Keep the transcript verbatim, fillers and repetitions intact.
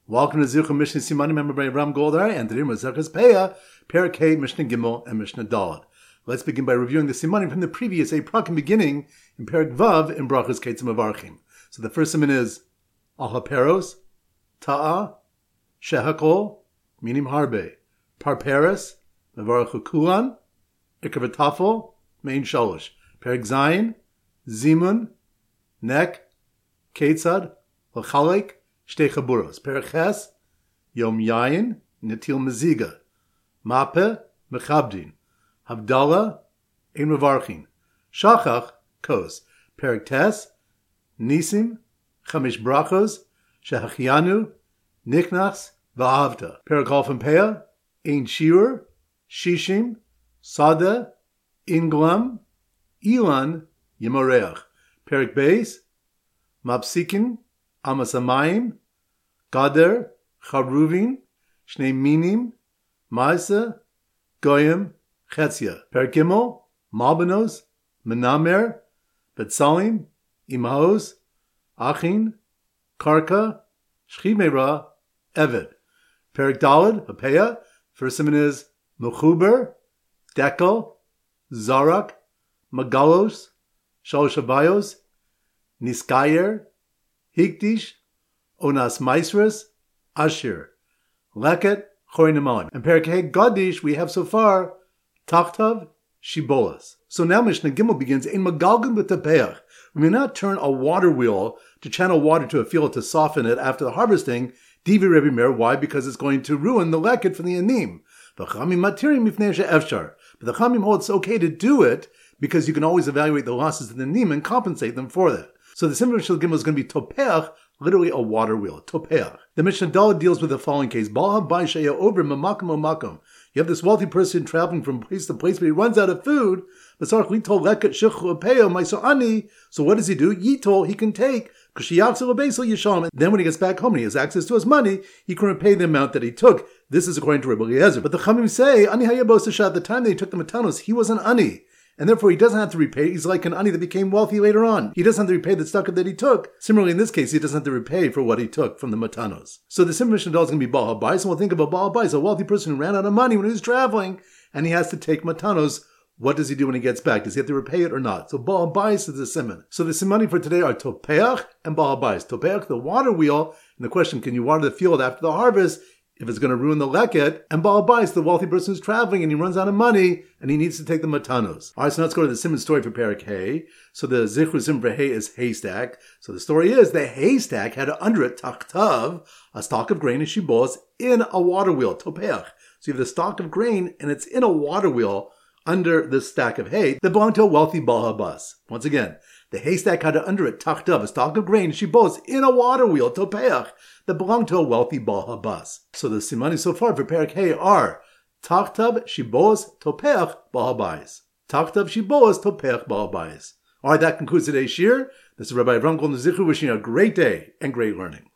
Welcome to Zichur Mishnah Simanim, member by Ram Goldar, and today we're Zechus Peah, Perek Hey, Mishnah Gimel, and Mishnah Daled. Let's begin by reviewing the Simanim from the previous Eiprakim beginning in Perek Vav in Brachos Keitzim Avarchim. So the first siman is Al HaPeros, Ta'a, Shehakol, Minim Harbe, Parperes, Mevarechu Kulan, Ikav Tafel, Mein Shalosh, Perek Zayin, Zimun, Nek, Ketzad, L'Chalek, Shtei Chaburos. Perek Ches, Yom Yayin, Netil Meziga, Mape, Mechabdin, Havdalah, Ein Mevarchin, Shachach, Kos. Perek Tes, Nisim, Chamish Brachos, Shehachianu, Niknachs, Va'avta. Perek Alf and Peah, Ein Shiur, Shishim, Sada, Inglam, Ilan, Yemoreach. Perek Beis, Mapsikin, Amasamayim, Gader, Charuvin, Shnei Minim, Maisa, Goyim, Chetzia. Perek Gimel, Malbanos, Menamer, Betzalim, Imahos, Achin, Karka, Shchimera, Eved. Perek Daled, Hapeah, first siman is Mechuber, Dekel, Zarak, Magalos, Shalosh Habayos, Niskayer, Hikdish, Onas Maisras, Ashir, Leket, Chorinamalim. And Perek Hey Gadish, we have so far Tachtav, Shibolas. So now Mishnah Gimel begins, Ein Magalgan b'Tapeach. We may not turn a water wheel to channel water to a field to soften it after the harvesting. Divi Rebbe Meir, why? Because it's going to ruin the leket for the anim. But the Chamim hold it's okay to do it because you can always evaluate the losses of the anim and compensate them for that. So the simple Mishnah Gimel is going to be Topeach, literally a water wheel. Topeach. The Mishnah Daled deals with the following case. Baal habayis shaya over mamakom makom. You have this wealthy person traveling from place to place, but he runs out of food. So what does he do? Yitol, he can take. Then when he gets back home and he has access to his money, he can repay the amount that he took. This is according to Rebbe Eliezer. But the Chamim say, Ani hayabosasha, at the time that he took the matanos, he was an ani. And therefore he doesn't have to repay. He's like an ani that became wealthy later on. He doesn't have to repay the tzedakah that he took. Similarly, in this case, he doesn't have to repay for what he took from the matanos. So the simple Mishnah is going to be Baal habayis, and we'll think about Baal habayis, a wealthy person who ran out of money when he was traveling, and he has to take matanos. What does he do when he gets back? Does he have to repay it or not? So Baal habayis is the siman. So the simani for today are Topeach and Baal habayis. Topeach, the water wheel, and the question, can you water the field after the harvest if it's going to ruin the leket? And Baal habayis, the wealthy person who's traveling and he runs out of money and he needs to take the matanos. All right, so now let's go to the siman story for Perek Hey. So the zichur siman for Hey is haystack. So the story is the haystack had under it tachtav, a stalk of grain and shibos in a water wheel. Topeach. So you have the stalk of grain and it's in a water wheel under this stack of hay that belonged to a wealthy Baal habayis. Once again, the haystack had under it tachtav, a stalk of grain, shibos, in a water wheel, topeach, that belonged to a wealthy Baal habayis. So the simani so far for Perek Hey are tachtav, shibos, topeach, Baal habayis. Tachtav, shibos, topeach, Baal habayis. All right, that concludes today's shir. This is Rabbi Avram Goldman Zichur wishing you a great day and great learning.